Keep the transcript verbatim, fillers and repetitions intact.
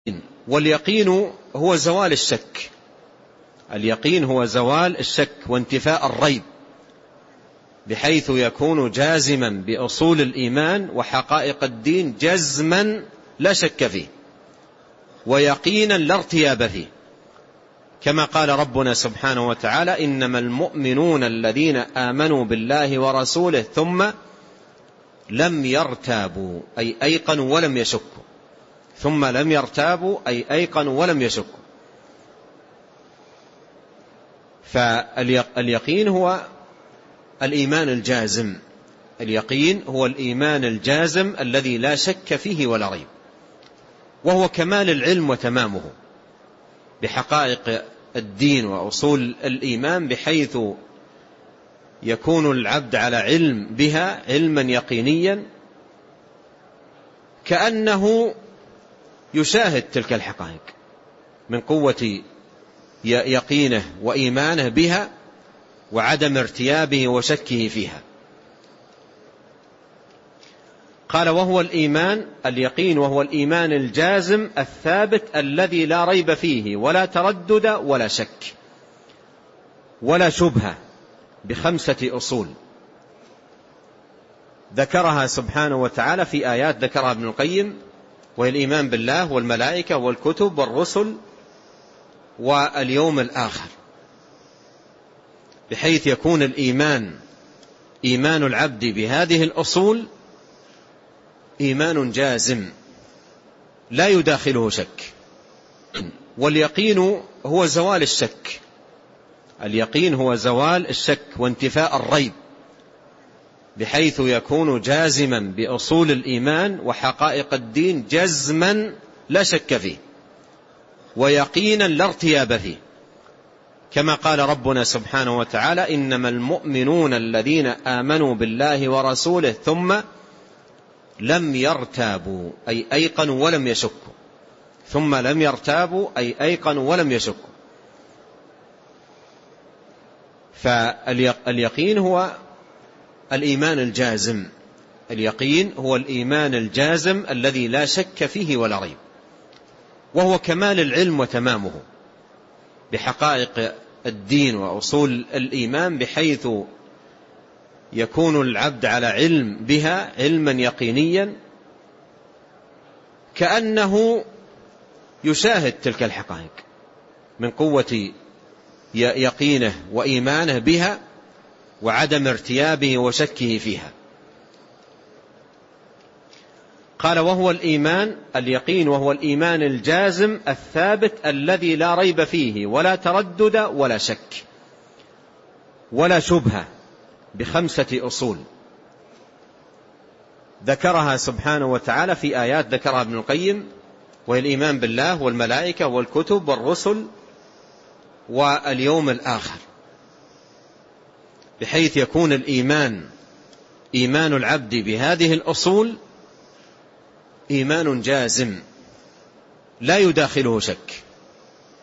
واليقين هو زوال الشك. اليقين هو زوال الشك وانتفاء الريب، بحيث يكون جازما بأصول الإيمان وحقائق الدين جزما لا شك فيه، ويقينا لا ارتياب فيه، كما قال ربنا سبحانه وتعالى: إنما المؤمنون الذين آمنوا بالله ورسوله ثم لم يرتابوا، أي أيقنوا ولم يشكوا. ثم لم يرتابوا أي أيقنوا ولم يشكوا. فاليقين هو الإيمان الجازم. اليقين هو الإيمان الجازم الذي لا شك فيه ولا ريب، وهو كمال العلم وتمامه بحقائق الدين وأصول الإيمان، بحيث يكون العبد على علم بها علما يقينيا، كأنه يشاهد تلك الحقائق من قوة يقينه وإيمانه بها وعدم ارتيابه وشكه فيها. قال: وهو الإيمان اليقين وهو الإيمان الجازم الثابت الذي لا ريب فيه ولا تردد ولا شك ولا شبهة، بخمسة أصول ذكرها سبحانه وتعالى في آيات ذكرها ابن القيم، وهي الإيمان بالله والملائكة والكتب والرسل واليوم الآخر، بحيث يكون الإيمان إيمان العبد بهذه الأصول إيمان جازم لا يداخله شك. واليقين هو زوال الشك. اليقين هو زوال الشك وانتفاء الريب، بحيث يكون جازما بأصول الإيمان وحقائق الدين جزما لا شك فيه، ويقينا لا ارتياب فيه، كما قال ربنا سبحانه وتعالى: إنما المؤمنون الذين آمنوا بالله ورسوله ثم لم يرتابوا أي أيقنوا ولم يشكوا. ثم لم يرتابوا أي أيقنوا ولم يشكوا. فاليقين هو الإيمان الجازم. اليقين هو الإيمان الجازم الذي لا شك فيه ولا ريب، وهو كمال العلم وتمامه بحقائق الدين وأصول الإيمان، بحيث يكون العبد على علم بها علما يقينيا، كأنه يشاهد تلك الحقائق من قوة يقينه وإيمانه بها وعدم ارتيابه وشكه فيها. قال: وهو الإيمان اليقين وهو الإيمان الجازم الثابت الذي لا ريب فيه ولا تردد ولا شك ولا شبهة، بخمسة أصول ذكرها سبحانه وتعالى في آيات ذكرها ابن القيم، وهي الإيمان بالله والملائكة والكتب والرسل واليوم الآخر، بحيث يكون الإيمان إيمان العبد بهذه الأصول إيمان جازم لا يداخله شك.